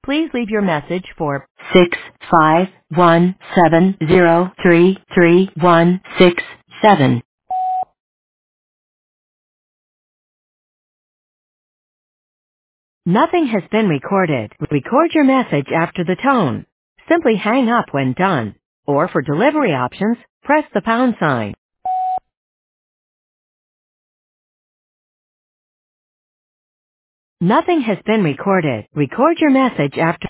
Please leave your message for 65170333167. Nothing has been recorded. Record your message after the tone. Simply hang up when done. Or for delivery options, press the pound sign. Nothing has been recorded. Record your message after